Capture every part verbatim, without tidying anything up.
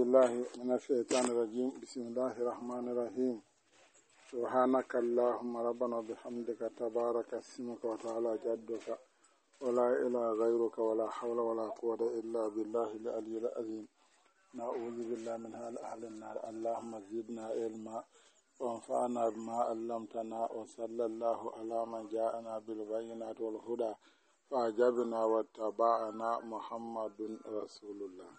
بالله من الشيطان الرجيم بسم الله الرحمن الرحيم سبحانك اللهم ربنا وبحمدك تبارك اسمك وتعالى جدك ولا إله غيرك ولا حول ولا قوة إلا بالله العلي العظيم نعوذ بالله من أهل النار اللهم زدنا علما وانفعنا بما علمتنا وصلى الله على من جاءنا بالبينات والهدى فأجبنا واتبعنا محمد رسول الله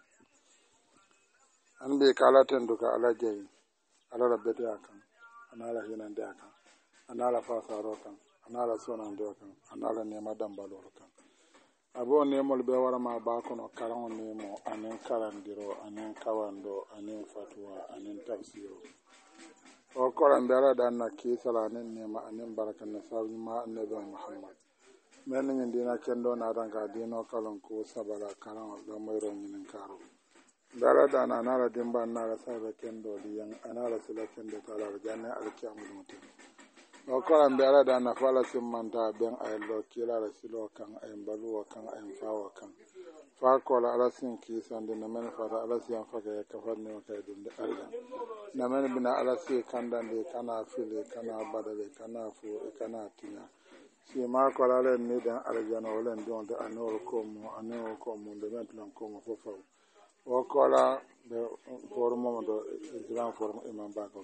an be kala tenduka ala jeyi ala rabbete akan anala hinande akan anala fasaro kan anala sonande kan anala nema dambalo kan abo nemol be warama ba kono karan nemo anen karandiro anen kawando anen fatwa anen tafsiro o koran dara dan na kisala anen nema anen barakan na sabima annabi muhammad men ngi dina kendo na ranka dino kalon ko sabala karan da moyro ngin karo dara da na nara dimba nara sabe kendo liyan anara sila kendo tala janna alkiyamu mutin o ko an dara da na fala simmanta ben ay lo kila la silo kan ay balu kan ay fawa kan fa ko la ala sin ki sande na men fa ala sin fa ka ka fa ne ka dum de arja na men bina ala sin kanda de kana fili kana badale kana fu kana tinya si ma ko la le ni dan arja no len don de anor ko mo anor ko mo de metlan ko mo fo fa o kola be formo do islam formo imam bako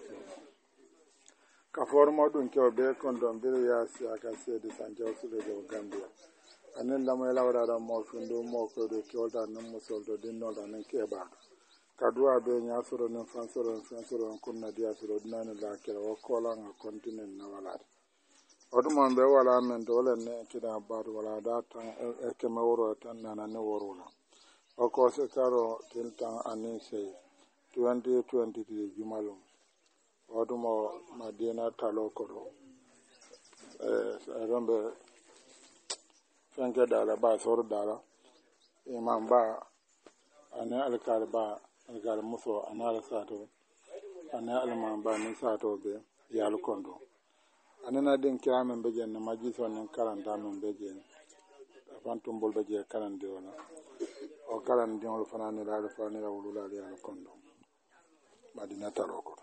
ka formo dun ke be kon don be ya si aka se de sanjo sule de gambia anen la mo lawra da mo fundo mo ko de ke olda nan mo soldo din no da nan ke ba ka duwa be nya soro nan fansoro fansoro kon na dia soro nan la ke o kola nga continent na wala oduma be wala men dole ne kida ba wala da tan e ke mawro tan na ne woro la o ko se karo tintan anise twenty twenty-three jumalum odumo madina talo koro eh rombe fanke dala ba sor dala imam ba ane alkal ba alkal muso anala sato ane alman ba ni sato be yal kondo anena den kiramen be jenna majiso nen karanta men be jenna fantumbol be je karande wala o kalan diŋol fana ni la fana la wulula ya kondo madina taroko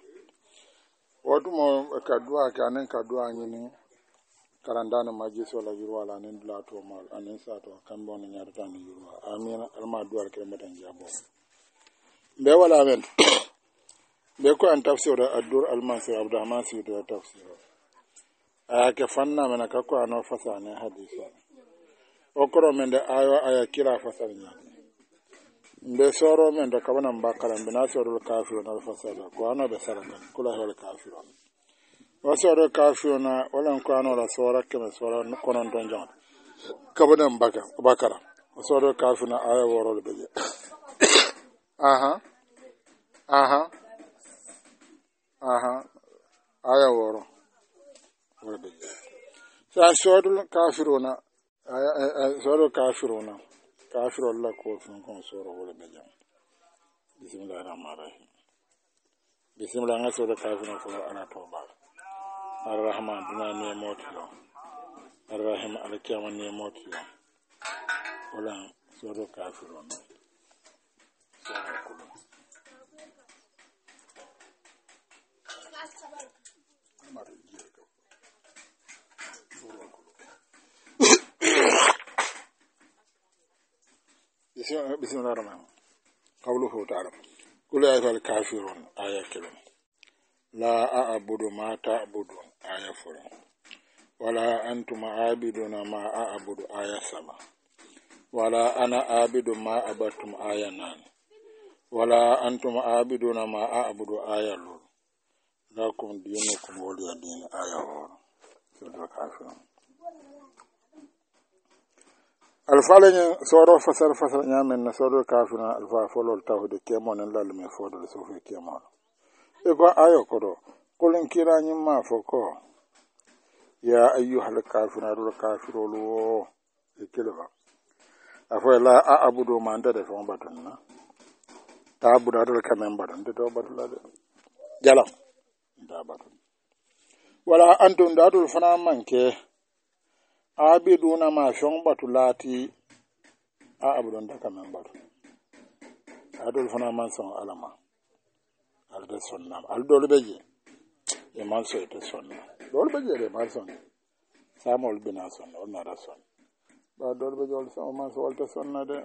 wotumo kadua kanen kadua nyini karandana majiso la yurwa la nen la to mal anen sato kambo ni nyarta ni yurwa amina alma duar ke matan jabo be wala men be ko an tafsir ad-dur al-mansur abdurrahman sidi tafsir aya ke fanna mena ka ko ano fasane hadisa o koro men de ayo aya kila fasanya mbe soro men do kabana mbakala mbe na soro kafiru na fasada ko ano be saraka kula hel kafiru o soro kafiru na wala ko ano la sora keme sora konon don jan kabana mbaka bakara o soro kafiru na aya woro be je aha aha aha aya woro woro be je sa soro kafiru na aya soro kafiru na kafir Allah ko fun kon soro wala be jam bismillahir rahmanir rahim bismillah nga soro kafir ko ana toba arrahman dina ne motlo arrahim alkiyama ne motlo wala soro kafir on بسم الله الرحمن الرحيم قوله تعالى قل يا أيها الكافرون آية كلمة لا أعبد ما تعبدون آية فلان ولا أنتم عابدون ما أعبد آية سبع ولا أنا عابد ما عبدتم آية نان ولا أنتم عابدون ما أعبد آية لول لكم دينكم ولي دين آية ور سورة الكافرون alfalanya soro fasar fasar nyamen na soro kafina alfa folol tawde kemon lal me fodol sofi kemon e ko ayo kodo kulin kirani ma foko ya ayyuhal kafina rul kafirulu e kelba afa la a abudu manda de fon batanna ta abuda dal kamen badan de to batula de jalam da batun wala antum dadul fana manke abiduna ma shon batulati a abudon da kamen batu adul fana man son alama ate sonna al dole beje e man so ate sonna dole beje de man sonna samol bina sonna on na sonna ba dole beje ol so man so ate sonna de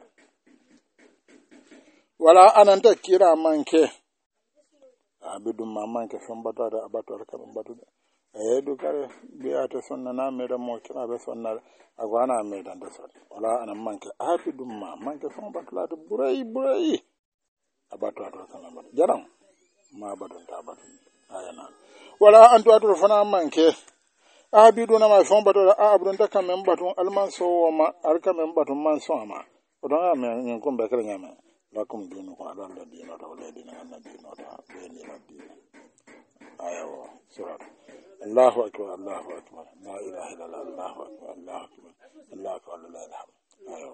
wala ananta kira manke abidum ma manke sombata da abator kam batude e du kare biata sonna na meda mo kira be sonna agwana meda de sonna wala anan manke abidum ma manke sombata da burai burai abator kam bat jaram ma badon ta batun ayana wala antu atur fana manke abidu na ma sombata da abdun ta kam batun alman so ma alka men batun man so ma odon amen nyen ko be kare nyame lakum dinukum ala ladina wala dina annabina ta bayni ladina ayaw surat Allahu akbar Allahu akbar la ilaha illallah Allahu akbar Allahu akbar Allahu akbar la ilaha ayaw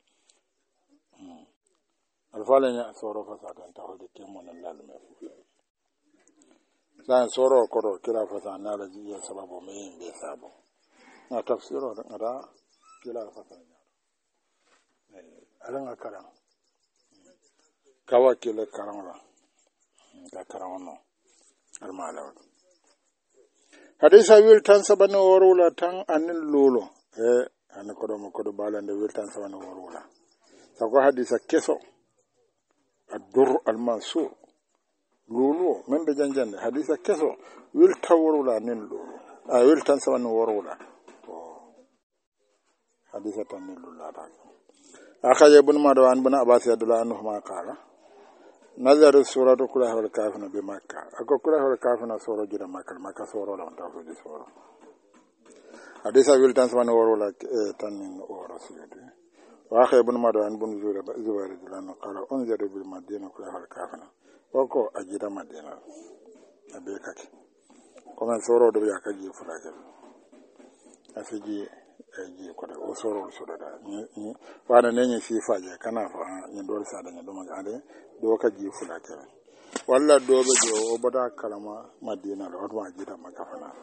alfalanya soro fasatan tawde kemon Allah me fu san soro ko kira fasana la jiya sababu me be sabo na tafsiro da kila fasana eh alanga karam kawa kele karangla ka karangno almala hadisa wil tan sabana worula tan anin lolo e an ko do ko do balande wil tan sabana worula sako hadisa keso ad-dur al-mansur lolo men be janjande hadisa keso wil tawrula nin lolo a wil tan sabana worula to hadisa tan nin lolo ta akhaye ibn madwan ibn abbas radhiyallahu anhu ma qala nazar suratu kula wal kafina bi makka ako kula wal kafina soro jira makka makka soro la ta fudi soro hadisa wil tan sama woro la tan o rasulati wa akhay ibn madwan ibn zubair zubair radhiyallahu qala unzir bil madina kula wal kafina oko ajira madina abe kake kuma soro do ya kaji fulake asiji eji ko o soro soro da ni wana nenye sifaje kana fa ni dol sa da ni do magade do ka ji fulake walla do be jo o boda kalama madina do ma jita makafana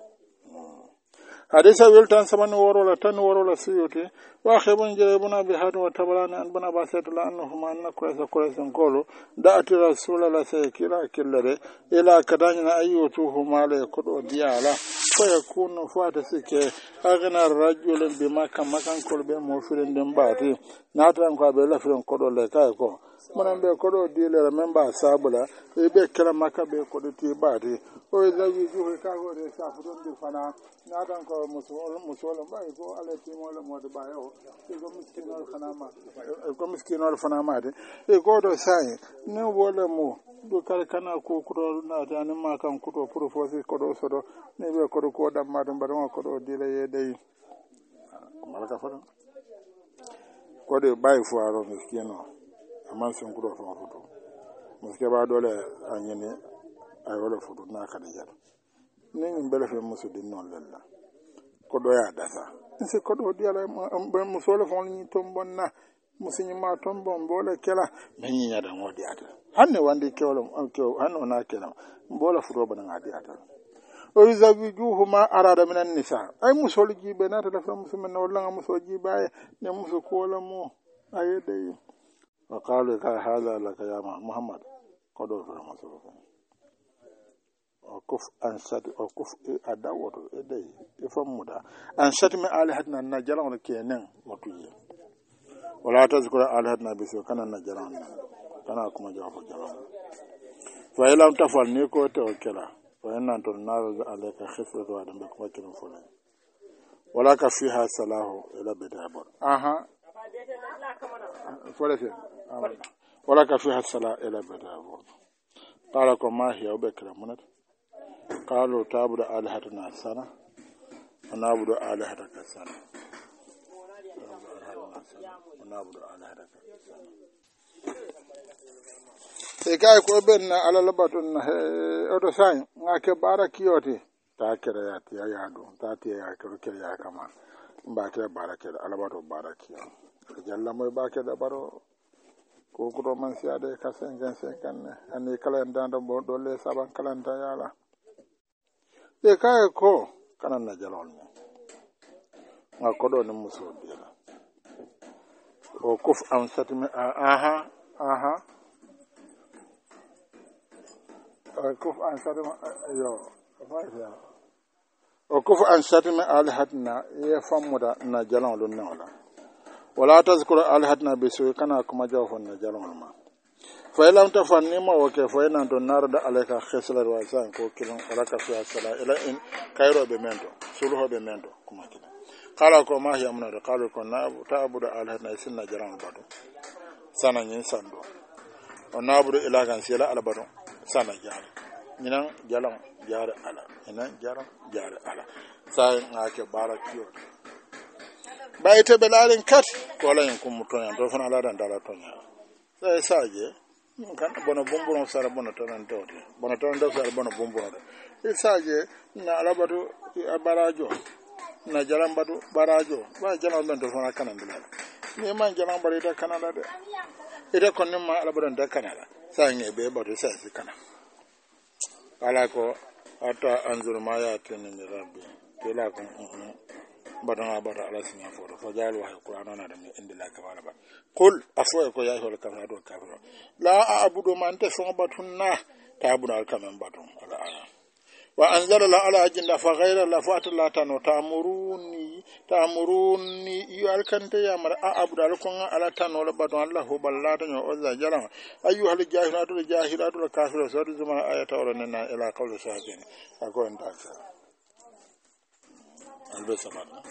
hadisa wil tan saman woro la tan woro la suyuti wa khabun jarabuna bi hadu wa tabalana an bana basatula annahuma anna kurasa kurasan qulu da'ati rasulullah sayyidina killare ila kadanya ayyutuhu mala kudo diala fa yakunu fata sike agna rajulun bima kamakan kolbe mo firin den bati natan ko be la firin kodo le kay ko monan be kodo diele memba sabula e be kala makabe kodo ti bati o zawi juhe ka go de safudon di fana natan ko musul musul ba ko ala ti mo la mod ba yo e ko miskinol fana ma e ko miskinol fana ma de e ko do sai ne wala mo do kala kana ko ko na tan ma kan ko to proposer ko do sodo ne be ko ko dam ma dum ba ko do diele ye dey malaka fana ko de bay fu aro miskino aman sun kudo to foto muske ba dole anyene ay wala foto na kada jar ni ngin bele fe musu din non lella ko do ya dasa nse ko do diala be musole fon ni tombonna musinyi ma tombon bole kela menyi nyada ngodi ata hanne wande kewlo kew hanno na kela bola foto bana ngadi ata o izabijuhuma arada minan nisa ay musol jibe na ta fa musumen wala musol jibe ne musu ko la mo ayede وقالوا هذا لك يا محمد قدوا في المسلوك وكف أنشد وكف أدوات إدي يفهمودا أنشد من آلهتنا النجران كينن وطيه ولا تذكر آلهتنا بسيو كان النجران كان أكما جواب الجران فإن لم تفعل نيكو توكلا فإن أنت النار عليك خفرة وعدم بكما كنو فلين ولك فيها صلاح إلى بدابر أها فلسين ولك فيها الصلاة إلى بدابر قال ما هي وبكرة منت قالوا تعبد آلهتنا سنة ونعبد آلهتك سنة ونعبد آلهتك سنة إيكاي كوبن على لباتون أدو ساين ngake barakiyoti ta kere ya ti ya do ta ti ya kere kere ya kama ba kere barake da alabato barakiyo jalla moy ba ke da baro ko ko man siade ka sengen sengen ani kala ndando bo do le saban kala nda yala e kay ko kana na jalol ni ma ko do ni muso dira o kuf am satmi aha aha kuf an sadama yo fayya o kuf an sadama alhatna ya famuda na jalan lun na wala wala tazkuru alhatna bisu kana kuma jawfon na jalan ma fa lam tafanni ma wa ke fa ina don nar da alayka khislar wa san ko kilon alaka fi sala ila in kairo be mento sulho be mento kuma kila kala ko ma ya mun da kala ko na ta abu da alhatna sinna jalan bado sana nyin sando on nabudu ila kan sila albado sana jara minan jalan jara ala minan jaran jara ala sai ngake barakiyo bayte belalin kat ko la yin kum mutonya do fana ala dan dala tonya sai saje kan bono bumbuno sara bono tonan dote bono tonan do sara bono bumbuno de saje na alabado barajo na jalan badu barajo ba jalan ben do fana kanan bilal ni man jalan bari da kanada de ida konnin ma albaran da kanada sai ne be bado sai si kana ala ko ata anzur ma ya tin ni rabbi kila ko badana bada ala sinya foro fo jalu wa qur'ana na da mi indila ka bala ba qul afwa ko ya hol kam do kafiro la a'budu man tasun batunna ta'budu al kam batun ala ala wa anzala la ala jinda fa ghayra la fa la tanu ta'muruni ta'muruni yal kanta ya mar a'budu al kun ala tanu la batun allah ballata nyo ozza jala ayyuhal jahilatu jahilatu kafiru sadu zuma ayata wala na ila qawli sahabin akon ta albe sabana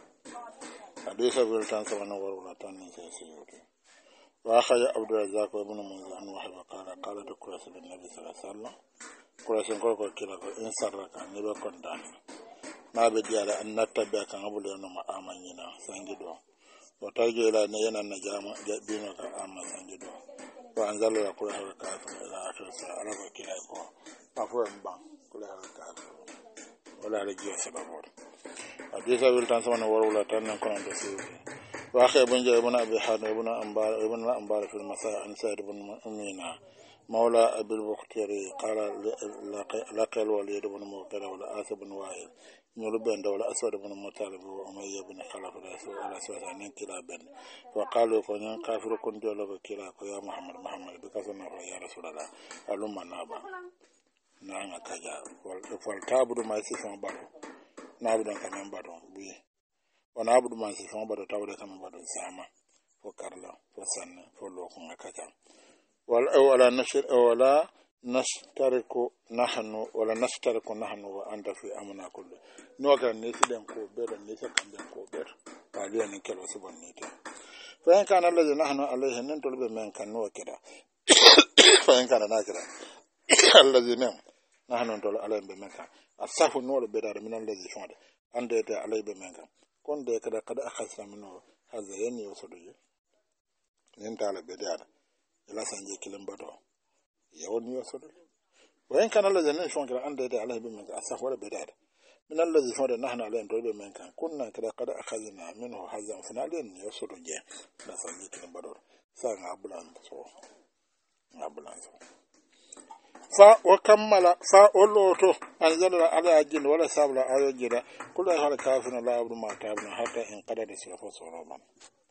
hadisa bil tan sabana warula tan ni sai sai yote wa khaya abdul razzaq ibn munzir an wa haba qala qala da qur'an bin nabi sallallahu alaihi wasallam qur'an ko ko kila ko in sarraka ni be kon dan na be diala an nattabe kan abul no ma amanyina sangido wa taje ila ne yana na jama dino ka amma sangido wa anzala ya qur'an ka ila akhir sa ala ko kila ko afo mbang kula ka wala rajiya sababor hadisa bil tan sama warula tan nan kono do siwi wa akhay ibn jabir ibn abi hadim ibn anbar ibn anbar fil masa an sa'id ibn umina mawla abil bukhtari qala laqal walid ibn muqtada wala asab ibn wa'il nyulu ben dawla aswad ibn mutalib wa umayya ibn khalaf rasul ala sawata nan kila ben wa qalu ko nyan kafiru kun jolo ko kila ko ya muhammad muhammad bi kasana ya rasulullah alumma naba nanga kaja wal fal tabudu ma sifan baro nabudan kamen bado bi wana abudu man sifan bado tawde kamen bado sama fo karla fo sanne fo lokon akaja wal wala nashir wala nashtariku nahnu wala nashtariku nahnu wa anta fi amna kullu no kan ne siden ko bedo ne se kan den ko bedo waliya ni kelo subon ni te fa en kana allazi nahnu alayhi nan tolbe men kan no kida fa en kana nakira allazi nam nahnu tol alayhi be men kan asafu no be da min allazi fonde ande te alayhi be men kan kon de kada kada akhasa minno haza yani yosodoje nen tala be da ila sanje kilim bado yawon yosodo wayan kan allazi nan fonde ande te alayhi be men kan asafu wala be da min allazi fonde nahnu alayhi tol be men kan kunna kada kada akhazna minhu hazan funalen yosodoje la sanje kilim bado sa ngabulan so ngabulan so fa wa kammala fa oloto anzala ala ajin wala sabla ayo jira kullu hal kafina la abdu ma tabna hatta in qadada sifa soroman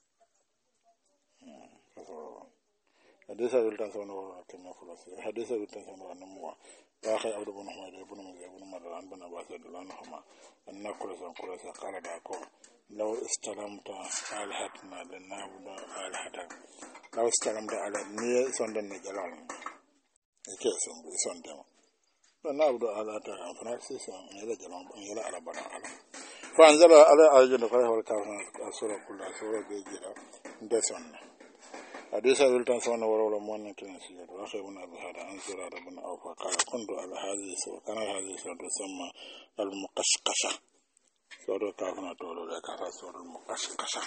hadisa bil tasawun wa kama fulasi hadisa bil tasawun wa namwa wa akhay abdu bin muhammad ibn muhammad ibn madran bin abbas radhiyallahu anna qurasa qurasa qala da ko law istalamta al hatna lan nabda al hadan law istalamta ala ni sondan ne jalal ke son son demo don nabdo ala ta francis son ila jalan ila ala bana ala fa anzala ala ajin ko hol ka sura kullu sura be jira deson hadisa wil tan sona wala mon kin si do akhiruna bi hada an sura rabbuna aw fa qala kuntu ala hadhihi sura kana hadhihi sura tusamma al muqashqasha sura ka kana to lo ka sura al muqashqasha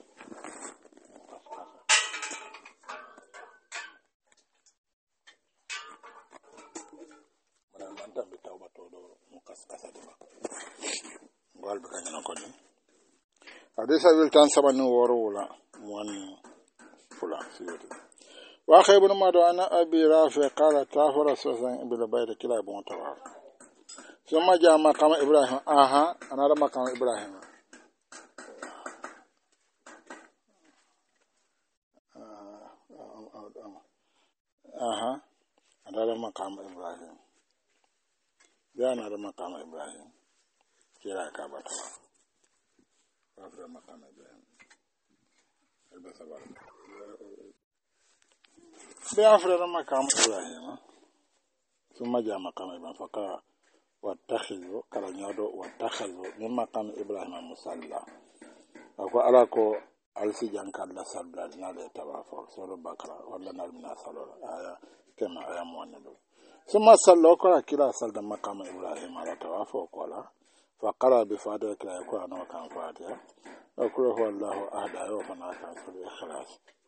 tambe tawba to do mukas kasadima walbe kanyana ko ni hadisa wil tan sabani woro wala mon fula siyoti wa khaybun ma do ana abi rafi qala tafara sasan ibn bayt kila bon tawar summa jama kama ibrahim aha ana da makam ibrahim aha ana da makam ibrahim yana da makama ibrahim kira ka bata wa da makama ibrahim albasa ba bi afra da makama ibrahim ثم جاء مقام إبراهيم فقال واتخذوا كرنيادو واتخذوا من مقام إبراهيم مصلى أكو ألاكو ألسي جانك الله صلى نالي تبافر سورة بكرة ولا نالمنا صلى آية كما آية موانلو ثم صلوا كلا كلا صلى مقام إبراهيم على توافر وقال فقرأ بفاتحة كلا يكون أنه كان فاتحة وقل هو الله أحد أيوفنا كان في الإخلاص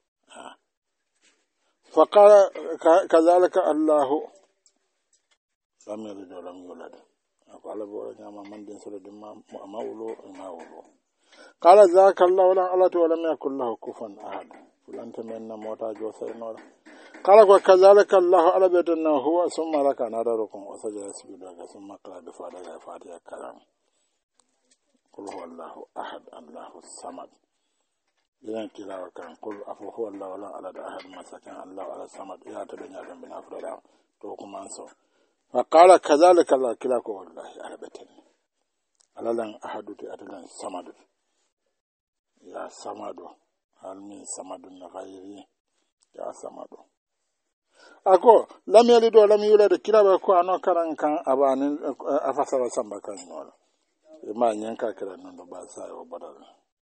فقال كذلك الله lam yalid wa lam yulad ko ala bo nyama man den solo dem ma mawlo mawlo qala zaka allah wala alatu wa lam yakul lahu kufuwan ahad fulanta men na mota jo sai no qala ko kazalika allah ala betanna huwa summa raka nadarukum wa sajada sujuda ga summa qala bi fatiha fatiha kalam qul huwallahu ahad allahu samad yan kila kan qul afu huwallahu wala alad ahad masakan allah ala samad ya ta dunya dan bin afrada to kuma so فقال كذلك الله كلاك والله أهبتني ألا لن أحدث أتلن سمد يا سمد هل من سمد غيري يا سمد أكو لم يلد ولم يولد كلاك أكو أنو كران كان أبان أفسر سمبا كان نولا ما ينكا كلا نندو باسا وبدل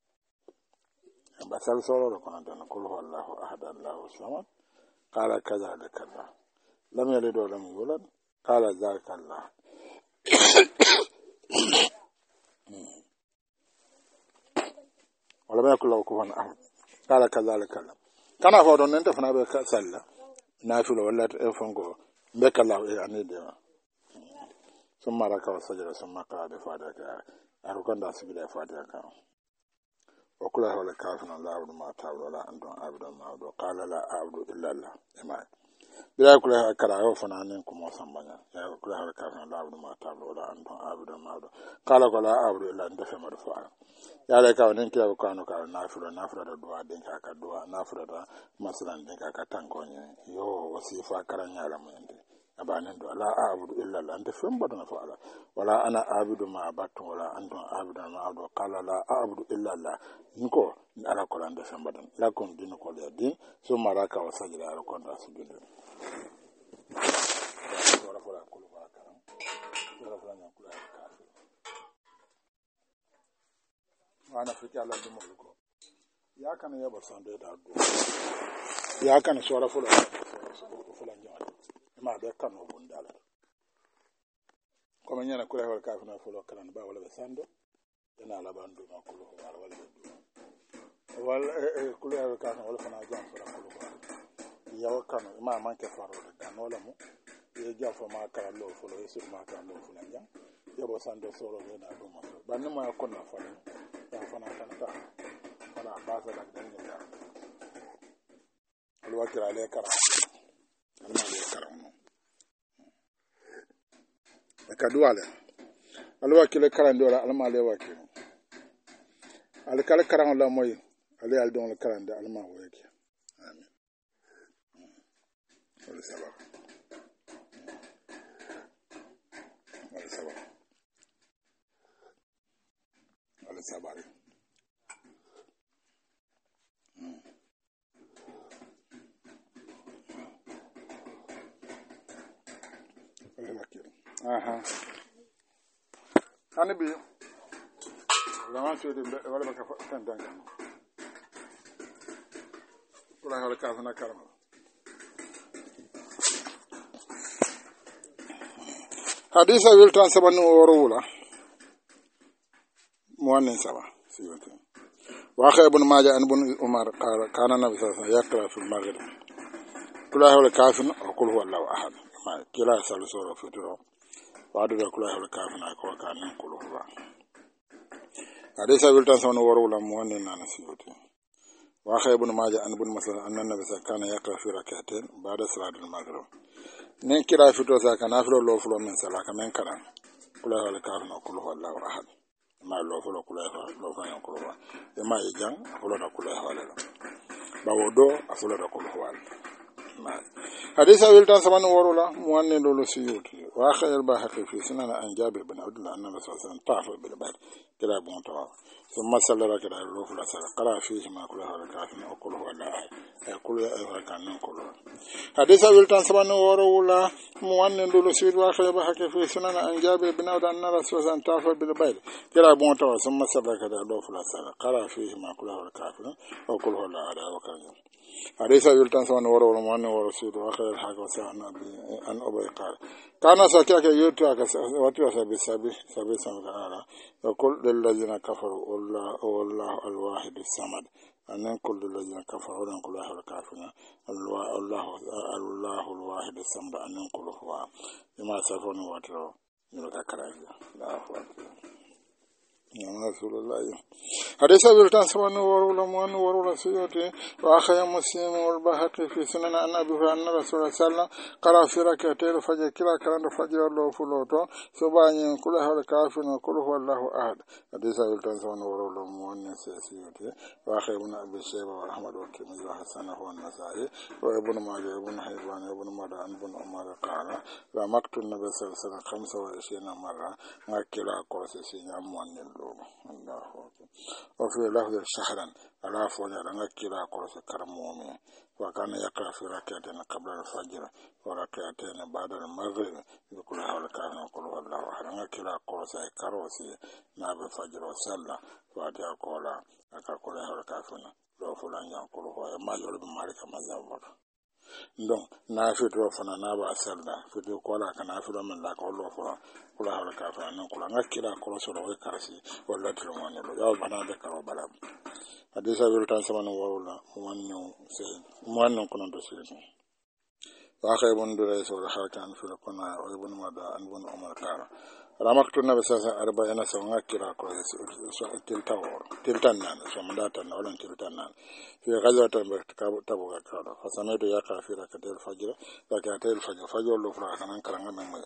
باسال سورو لكنا دون كل هو الله أحد الله الصمد قال كذلك الله لم يلد ولم يولد قال ذلك الله ولم يكن له كفوا احد قال كذلك الله كان فودون انت فنا بك صلى نافل ولا فنكو بك الله يعني دي ثم ركع وسجد ثم قرأ بفاتحة أركان داس بلا فاتحة وكل هؤلاء كافرون لا أعبد ما تعبد ولا أنتم عابدون ما أعبد قال لا أعبد إلا الله إيمان bila kula kala yo fana nin kuma sambanya ya kula ka fana la abu ma ta lola an don abu da ma do kala kala abu ila nda fa marfa ya la ka nin kila ko anu ka nafira nafira da duwa din ka ka duwa nafira da masalan din ka ka tangonye yo wasifa karanya la mun din abanin do la abu illa la nda fa mbada na fa ala wala ana abudu ma abatu wala antum abudu ma abu kala la abudu illa la nko ala ko nda fa mbada la kon din ko le din so maraka wa sajida ala kon da su din Ora fora kulu bakara. Ora fora nyakula kafi. Wana fiki ala dumo ko. Ya kana yaba sande da do. Ya kana sora fora fora nyama. Ma be kanu bundala. Koma nyana kula wala kafi na fora kana ba wala be sando. Ina la bandu ma kulu wala wala do. Wala kula wala kana wala fana jam fora kulu wala. Yawo kanu ma manke faro da kanola mu ye jafo ma kala lo fulo yesu ma kala lo fulo nya yebo sando soro be na do ma banni ma ko na fani ya fana kan ta fana basa da dan ya alwa kira le kara alma le kara mu ka duwale alwa kile kara ndola alma le wake al kala kara la moy ale al don le kara nda alma wake Wala sabak. Wala sabak. Wala sabak. Hmm. Wala bakir. Aha. Hani bi. Wala ma so de wala baka tan tan. Wala wala ka na karama. حديث ويلتان سبن ورولا موانن سبا سيوتي واخي ابن ماجه ان ابن عمر قال كان النبي صلى الله عليه وسلم يقرا في المغرب كل هؤلاء كافر وقل هو الله احد ما كلا سال سوره فترو وعد كل هؤلاء كافر اكو كان يقول هو حديث ويلتان سبن ورولا موانن نان سيوتي واخي ابن ماجه ان ابن مسعود ان النبي صلى الله عليه وسلم كان يقرا في ركعتين بعد صلاه المغرب nen kira fito sa kana filo lo fulo men sala ka men kara kula wala ka no kula wala ahad ma lo fulo kula lo fa yan kula e ma e jang fulo da kula wala ba wodo afulo da kula wala ma hadisa wiltan saman worula muwanne lolu siyuti واخر الباهقي في سنن عن جابر بن عبد الله ان الرسول صلى الله عليه وسلم طاف بالبيت كلا بون طواف ثم صلى ركعة الروف لا صلى قرأ فيه ما كل هذا الكافر وكل هو الله يقول يا أيها كان كل حديث ويلتان سبحانه ورولا موان دول سيد واخر الباهقي في سنن عن جابر بن عبد الله ان الرسول صلى الله عليه وسلم طاف بالبيت كلا بون طواف ثم صلى ركعة الروف لا صلى قرأ فيه ما كل هذا الكافر وكل هو الله وكان حديث يلتان سبحانه ورولا موان ورسول واخر الحاجة وسعنا أن أبي قال كان ساكيك يوتيك واتوا سبي سبي سبي سمعنا وكل للذين كفروا والله والله الواحد الصمد أن كل الذين كفروا أن كل أهل الكافرين الله الله الله الواحد الصمد أن كل هو لما سافروا واتوا يلقى كراجة لا أخوات يا رسول الله حديث بلتان سبحانه ورولا موان ورولا سيوتي وآخر مسلم والباهقي في سنن أن أبي هريرة أن رسول الله صلى الله عليه وسلم قرأ في ركعتين الفجر كلا كلام الفجر الله فلوتو سبحانه كل هؤلاء الكافرين وكل هو الله أحد حديث بلتان سبحانه ورولا موان سيوتي وآخر ابن أبي شيبة وأحمد والترمذي وحسنه والنسائي وابن ماجه وابن حبان وابن مدان وابن عمر قال لمقت النبي صلى الله عليه وسلم خمسة وعشرين مرة ما كلا قرص سينا موان الله وفي لفظ شهرا على فوجا لنا كلا قرص كرمومي وكان يقرأ في ركعتين قبل الفجر وركعتين بعد المغرب يقول حول كان يقول الله لنا كلا قرص كروسي ناب الفجر وصلى فاتي أقول أقول حول كافنا لو فلان يقول هو ما يريد مالك ما يزور donc na fito fana na ba salda fito ko la kana fito men la ko lo fo kula hawla ka fa nan kula ngakira ko so do karasi wala tiro woni lo yaw bana de karo balam hadisa wil tan sama no wala wonno se wonno ko non do se wa khaybun dure so la harkan fi ko na o ibn mada an bun umar kara ramaktu nabi sallallahu alaihi wasallam arba'ina sa ngakira ko so tiltawor tiltannan so mandata na wala tiltannan في غزوة تبوك كذا فسمعت يقرأ في ركعتي الفجر ركعتي الفجر فجر الله فلا كان كرنا من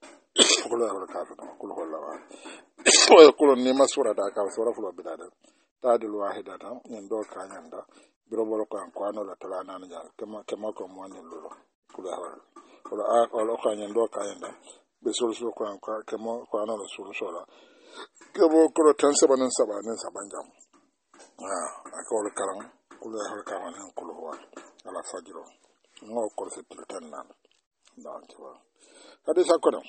كل هذا الكافر كل هو الله ويقول النعمة سورة كذا سورة فلا بدأ تعدل واحدة يندور كان يندا بربنا كان قانون لا تلانا نجار كما كما كم وان يلولو كل هذا ولا ولا كان يندور كان يندا بسول سول كان كما قانون سول سولا كما كل تنسب ننسب ننسب جام آه أقول كلام كل هذا كمان كل هو على فجره ما كل ستلتنا دان تبا هذا سكرم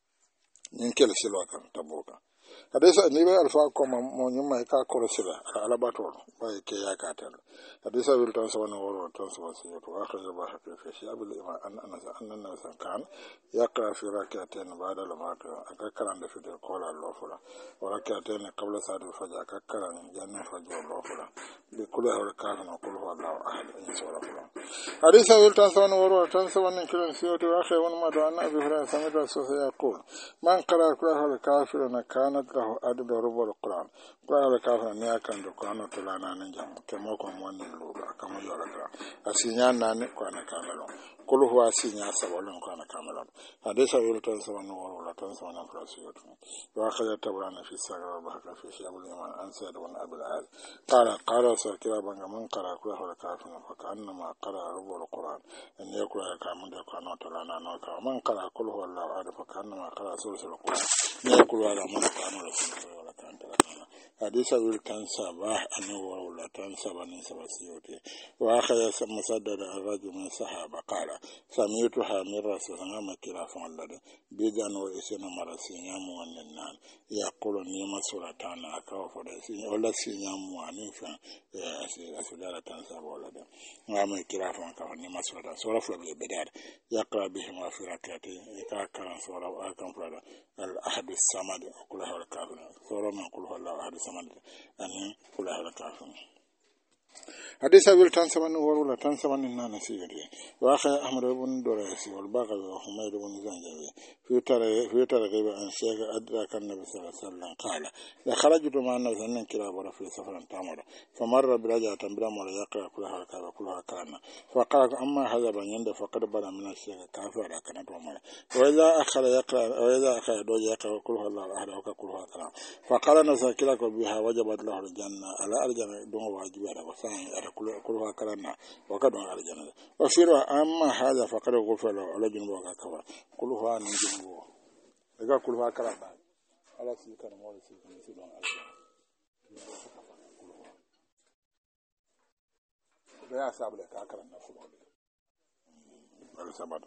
ينكل سلوا كان تبوكا هذا سنيبه الفا كم مونيما يكا كل سلا على باتور باي كيا كاتل هذا سبيل تنسون ورو تنسون سيوت وآخر البحر في شيء قبل أن أن أن الناس كان يقرأ في ركعتين بعد المغرب أكثر في القول الله فلا وركعتين قبل صلاة الفجر أكثر جنة فجر الله فلا بكل هذا الكافر وكل هو الله أحد إن شاء الله هذا سبيل تنسون ورو تنسون كل سيوت وآخر ونما دعنا أبي هريرة سمعت الرسول يقول من قرأ كل هذا الكافر كانت له عدد ربع القرآن كل هذا الكافر نياكن القرآن تلانا نجم كما كم واني لولا كما يلا أسينان ناني كأنا كاملون كل هو أسينان سبولون كأنا كاملون هذا سبيل تنسون ورو لا تنسون فرسيوت وآخر تبران في سجر البحر في شيء أبو الإيمان أنسد ون أبو العال قال قال سكرا بنا من قرأ كل هذا الكافر فكأنما قرأ ربع القرآن أن يقرأ كامل القرآن تلانا نوكا من قرأ كل هو الله أحد فكأنما قرأ سورة القرآن يقول على من قرأ رسول الله كان تلانا حديث ويل تنسبه أنه ولا تنسبه نسبة سيوتي وآخر مسدد الرجل من الصحابة قال سمعتها من رسول الله مكلا فعلد بيجان وإسنا مرسين يموان النان يقول نيما سورتان أكاو فرسين ولا سينيا موانين فان أسدالة تنسبه ولد وما كلا فان نيما سورتان سورة فلبي بدار يقرأ بهما في ركعتين يكاكرا سورة وآكم فرد الأحد الصمد كل هذا الكافر سورة من كل هذا الأحد الصمد أن كل هذا الكافر حديث أبي التنسبان ورولا تنسبان النانا سيدي وآخر أحمد بن دريسي والباقي وحميد بن زنجبي في ترى في ترغيب عن شيخ أدرك النبي صلى الله عليه وسلم قال لخرجت مع النبي صلى الله عليه وسلم في سفر تامر فمر برجعة برمر يقرأ كلها كذا كلها كان فقال أما هذا بن يند فقد بدا من الشيخ كافر كانت ومر وإذا أخر يقرأ وإذا أخر دوج يقرأ كلها الله أحد وكلها كلام فقال نسأل كلاك بها وجبت له الجنة على أرجع دون واجبها sai ara kulwa karana wa kadon aljanna wa fira amma hada faqad ghufira ala junbo ka kawa kulwa ni junbo daga kulwa karana ala si kan mo si kan si don aljanna da ya sabule ka karana fulo ala sabado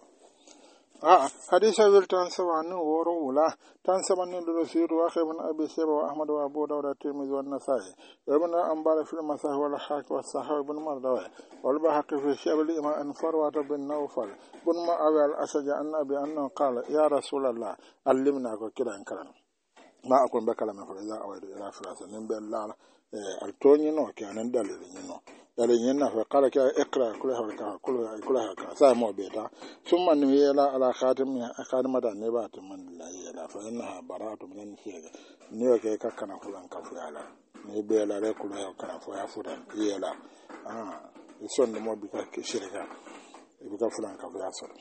آه حديث أبي التنسوان ورولا تنسوان للرسول وأخي بن أبي شيبة وأحمد وأبو داود الترمذي والنسائي وابن أنبار في المساح والحاك والصحابة بن مردوي والبحق في الشعب الإمام أن فروة بن نوفل بن معاوية الأشج أن أبي أنه قال يا رسول الله علمنا كلا إنكرا ما أكون بكلام فإذا أويد إلى فراس نبي الله التوني نو كان دليل نو yale nyenna fa kala ka ikra kula ha kula kula ha sa mo beta summa ni yela ala khatim ni khadim da ne ba ta man la yela fa inna baratu min shiga ne ke ka kana fulan ka fuyala ne be la re kula ha kana fuya fudan yela ah ison mo bi ka shirika bi ka fulan ka fuya so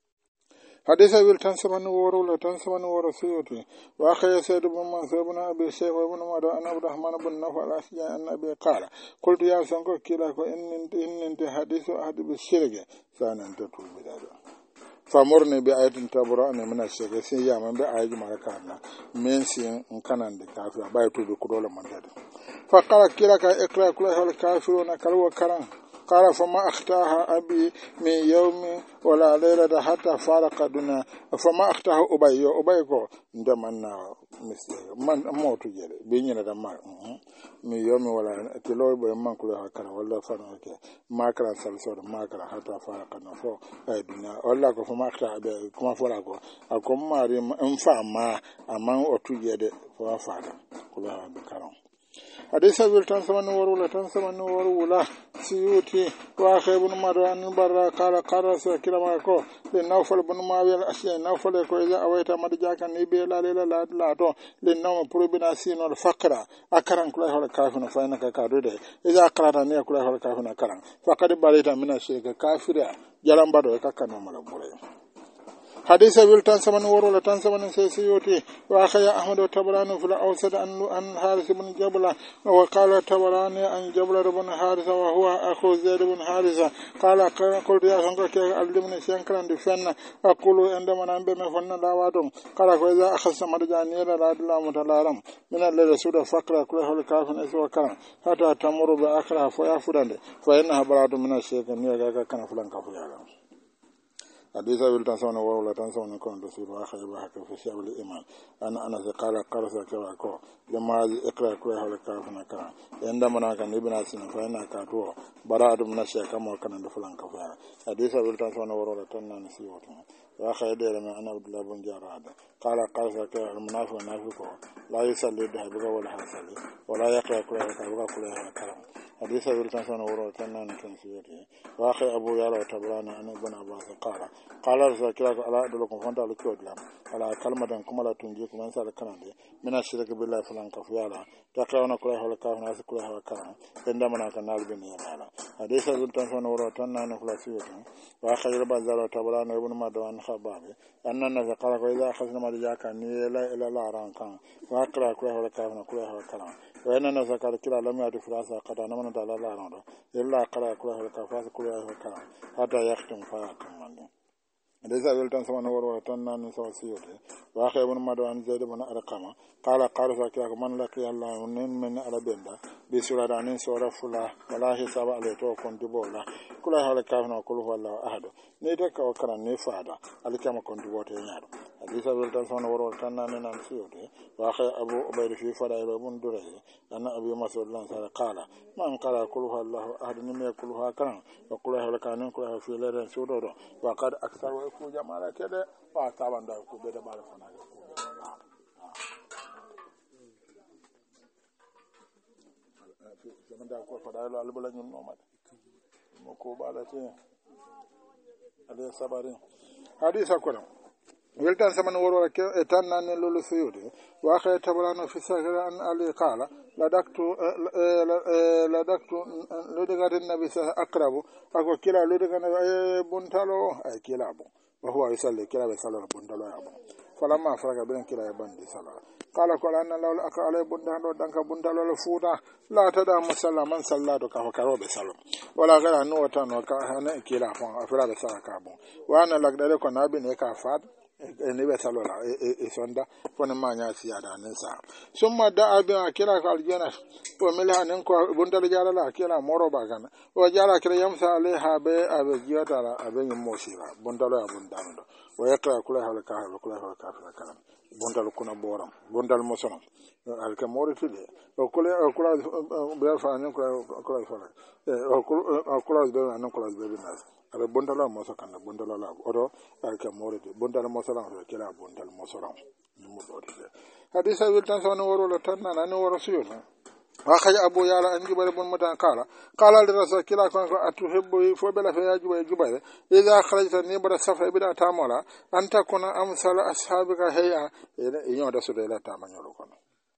حديث أبي التنسبن ورول تنسبن ورسيوتي وأخي سيد بن منصور بن أبي شيخ وابن مدى أن عبد الرحمن بن نوفل الأشجعي أن أبي قال قلت يا سنكو كلاكو إن إن أنت حديث أحد بالشرك فأنا أنت تقول بذلك فمرني بآية تبرأني من الشرك سيما بآية مركانا من سين كان كافر بايتو بكرول من ذلك فقال كلاك إقرأ كله الكافرون كلوا كران قال فما أختاها أبي من يوم ولا ليلة حتى فارق الدنيا فما أختاها أبي أبي كو ndamana misle man moto jere be nyina da ma mi yomi wala tilo be man kula hakara wala fana ke makara salso makara hata fara kana fo ay dunya wala ko fama akta be kuma fora ko akom mari mfa ma aman otujede fo fara kula be karam حديث أبي التنسبن ورولا تنسبن ورولا سيوتي وأخي بن مروان برا قال قال سكرا ماكو لنوفل بن معاوية الأشياء نوفل كو إذا أويت مدجاك نبي لا لا لا لا تو لنوم بروبنا سين الفقرة أكرن كل هذا كافر فإنك كارده إذا أقرأ نيا كل هذا كافر أكرن فقد بريت من الشرك كافر جلام بدو كأنه ملبوري حديث أبي التنسبن ورولا تنسبن سيسيوتي وأخي أحمد الطبراني في الأوسط أن حارث بن جبلة وقال الطبراني أن جبلة بن حارث وهو أخو زيد بن حارث قال قلت يا سنك علمني شنكرا دفن أقول عندما نبي مفن لا وادم قال فإذا أخذت مرجاني لا أدلا متلارم من الذي سود فقر كله الكافن إسوا كرم حتى تمر بأخرها فيافرند فإنها براد من الشيخ نيجا كان فلان كفيالا حديث أبي التنسون ورولا تنسون كون رسول وآخر بحق في شعب الإيمان أنا أنا قال قرص كواكو لما إقرأ كويه والكافنا كرام عندما نكان ابن سنة فإن كاتو براءة من الشيء كما كان دفلان كفايا حديث أبي التنسون ورولا تنان سيوتهم وآخر دير من أنا عبد الله بن جراد قال قرص كويه المنافق والنافق لا يصلي بحبك ولا حسلي ولا يقرأ كويه والكافنا كويه كرام حديث أبي التنسون ورولا تنان سيوتهم وآخر أبو يالا وتبراني أن ابن عباس قال قال رسول الله على أدلكم فانت لكودلا على كلمة كما لا تنجيكم من سال كنادي من الشرك بالله فلان كفيالا تقرأون كلها ولا كافر ناس كلها وكرام عندما نكون نالبني على حديث أبي التنسون ورولا تنان فلاسيوتهم وآخر بازار وتبراني ابن مدوان خبابي أن الناس قال إذا أخذنا مرجاك نيلا إلى لا رانكان وأقرأ كلها ولا كافر كلها وكرام وإن الناس قال كلا لم يأتي فراسة قد نمنا دالا لا رانو إلا قرأ كلها ولا كافر كلها وكرام حتى يختم فيختم من حديث أبي التنسون ورولا تنان سوسيوتي وأخي ابن مدوان زيد بن أرقم قال قال فكيك من لقي الله من على بندا بسورة دانين سورة فلا ولا حساب عليه تو كنت بولا كل هذا كافنا كل هو الله أحد نيتك وكرا نفادا على كما كنت بوتي نيارو حديث أبي التنسون ورولا تنان نانسيوتي وأخي أبو عبيد في فدائل ابن دري أن أبي مسعود الأنصاري قال من قال كل هو الله أحد نمي كل هو كرا وكل هذا كان كل هذا في ليلة سودو وقد أكثر ويكون جمالا كده وأتابع دا كوبي دا بالفنا zaman da ko fada lo albula nyum no mata mo ko balati ale sabari hadisa ko weltan saman woro ke tan nan lolu suyude wa khay tabrano fi sagra an ali qala la daktu la daktu lo daga den nabi sa akrabu ako kila lo daga na buntalo ay kila bo wa huwa yusalli kila be sala buntalo ya bo falamma faraga ben kila ya bandi sala kala ko anna lawl aka alay bunda do danka bunda lol fuuta la tada musallaman sallatu ka fakaro be sallam wala gara no wata no ka hana kila fon afira be sala ka bon wana lagdare ko nabi ne ka fat ne be salola e sonda fon ma nya siyada nan sa summa da abi akira ka aljana o mila nan ko bunda le jala la akira moro ba kana o jala kira yamsa alaiha be abe jiyata la abe mosira bunda lo bunda ndo o yakra kula hal ka hal kula hal ka fa kalam bondal kuna boram bondal mosono alka moriti de o kula o kula be fa nan kula kula fa o kula kula be nan kula be nas ala bondal mo so kan bondal la odo alka moriti bondal mosono o kila bondal mosono mu do de hadisa wil tan sonu woro la tan nan woro suyo وأخرج أبو يعلى أن جبير بن مطعم قال قال لرسول كلا كان أتحب فبلا في جبير جبير إذا خرجت نبر السفر بلا تامولا أن تكون أمثال أصحابك هيا يوم رسول الله تامن يلوكنا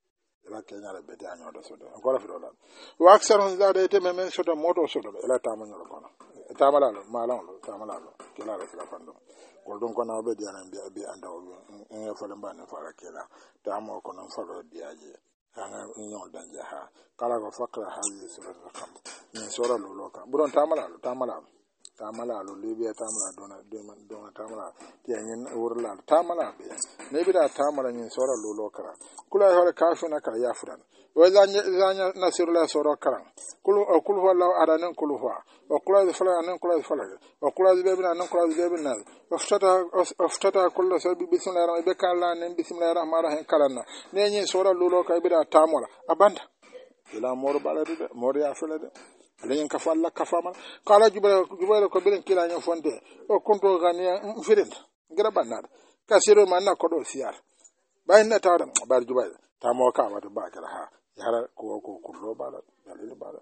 إلى كينيا لبيتي أن يوم رسول الله قال في الله وأكثر من ذلك من سودا موتو سودا إلى تامن يلوكنا تاملا ما لون تاملا كلا رسول الله koldon kono be diana bi bi andaw en falam ban fara kala tamo kono faro diaje ana nyon danje ha kala ko fakra hali sura rakam ni sura loloka buron tamala tamala tamala lo libiya tamala dona dona dona tamala tiyanyin urla tamala be ne bida tamala ni sura loloka kula hore kafuna ka yafuran wazanya zanya nasirula sura karam kulu kulu wallahu aranan kulu wa wa kula fala anan kula fala wa kula bebina anan kula bebina waftata waftata kullu sabi bismillahir rahmanir rahim kala nan bismillahir rahmanir rahim kalana ne ni sura loloka bida tamala abanda ila mor balade mor ya fala de alayen ka falla ka fama kala jubale jubale ko bilen kila nyon fonde o konto ganiya firin gira bannar kasiro manna ko do siyar bayna tawdam bar jubale tamo ka wata ba kala ha yara ko ko kurro bala dalil bala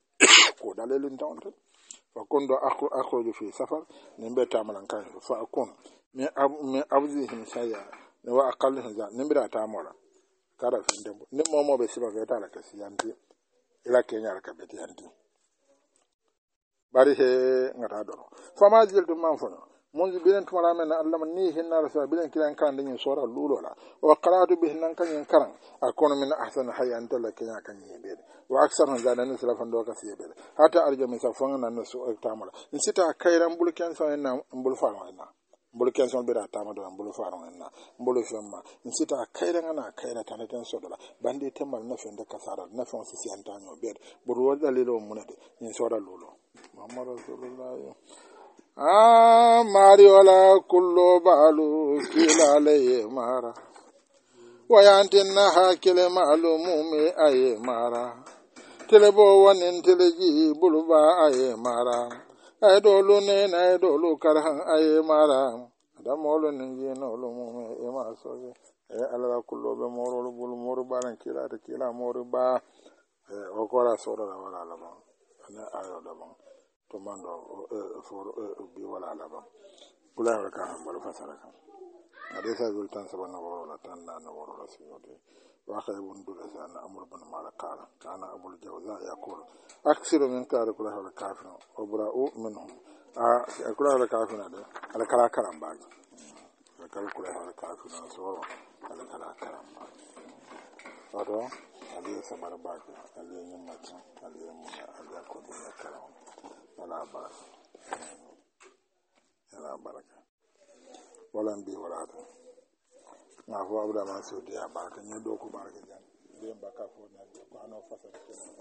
ko dalilin tawon fa kondo akhu akhu fi safar nimbe tamalan kan fa akun mi ab mi abzihim saya wa aqallihim za nimbira tamola kara finde ni momo be siba ga tala kasi yanti ila kenya ka beti yanti bari he ngata do fama jiltu man fono mun bilen tumara men Allah ni hinna rasul bilen kilan kan den sura lulola wa qara'tu bihi nan kan yin karan akon min ahsan hayyan dalla kenya kan yin be wa aksar han zanan salafan do ka sibe hata arjo min safan nan su tamala in sita kairan bulken so en bul faaro en bulken so be da tamado bul faaro en bul femma in sita kairan ana kaira tanaten so dola bandi temal na fen de kasara na fen si antanyo be bur wada lelo munade in sura lulo muhammad rasulullah ah mariola kullo balu kilale mara wayantinna hakile malumumi aye mara telebo wanin teleji buluba aye mara ay dolu ne na dolu karhan aye mara damolo ninji no lumumi e maso e ala kullo be morolo bulu moru baran kila de kila moru ba e o kora soro la wala la ba ana ayo da ba to mando for bi wala la ba kula ka han bal fasara kan adesa zultan sabana wala tan na wala siyode wa khaybun dulasa na amr bin malakala kana abul jawza yaqul aksiru min kar kula hal kafir obra'u minhum a kula hal kafir da al kala karam ba kala kula hal kafir so al kala karam ba odo ali sabara ba ali nyamata ali mu ali ko bi karam wala ba wala baraka wala mbi wala to na fo abda ma so dia baraka ni do ko baraka jan be mbaka fo na ko ano fasal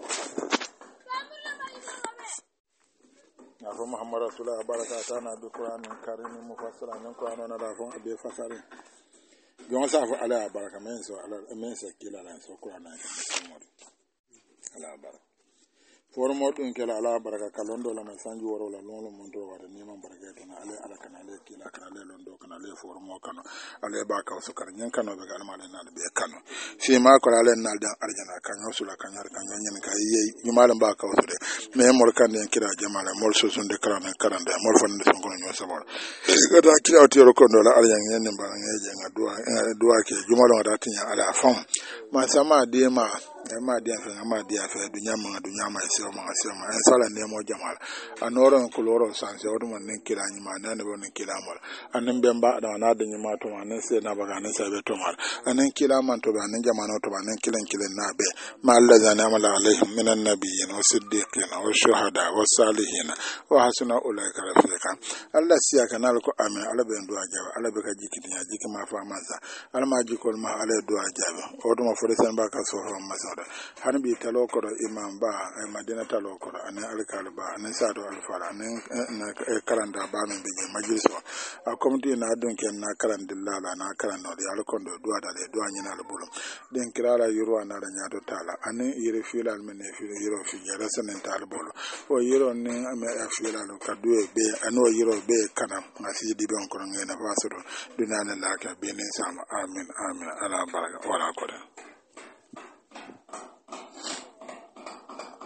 na fo muhammad rasulullah baraka ta na bi qur'an karim mufassara nan ko ano na da fo be fasare jon sa fo ala baraka men so ala men sa kila lan so qur'an na ala baraka formo dun kala ala baraka kalondo la man sanji woro la lolo mondo wada ni man baraka to na ale ala kana le kila kana le londo kana le formo kana ale ba ka so kar nyen kana be galma le na be kano fi ma ko ale na dan arjana kan yosula kan yar kan nyen ka yi ni malam ba ka so de me mor kan den kira jamala mol so sun de karana karanda mol fan de songo nyo sabor gata kila o tiro kondo la arjana nyen ba ngeje nga dua dua ke jumalo ngata tinya ala fam ma sama de ma ma dia fe ma dia fe dunya ma dunya ma se ma se ma en sala ne mo jamal anoro ko loro sanse o dum nen kila ni ma nan bo nen kila mal anen be mba da na de nyima to ma nen se na baga nen se be to mal anen kila man to ba nen jamano to ba nen kilen kilen na be ma alla zana amala alaihim minan nabiyyin wa siddiqin wa shuhada wa salihin wa hasuna ulaika rafiqa alla siya kanal ko amen ala be ndo ajaba ala be ka jikiti ya jiki ma fa manza ala ma jikol ma ala do ajaba o dum fo sen ba ka so fa masada han bi talo ko imam ba e madina talo ko anen alkal ba anen sado alfara anen na karanda ba men be majliso a komiti na don ken na karandilla la na karando ya alkondo do adale do anyina albulum den kirala yuro na da nyaado tala anen yire filal men e fil yiro fi yara sanen talbolo o yiro ni ame afilal ka duwe be ano yiro be kana ngasi di don ko ngena fasoro dunana la ka be ne sama amin amin ala baraka wala ko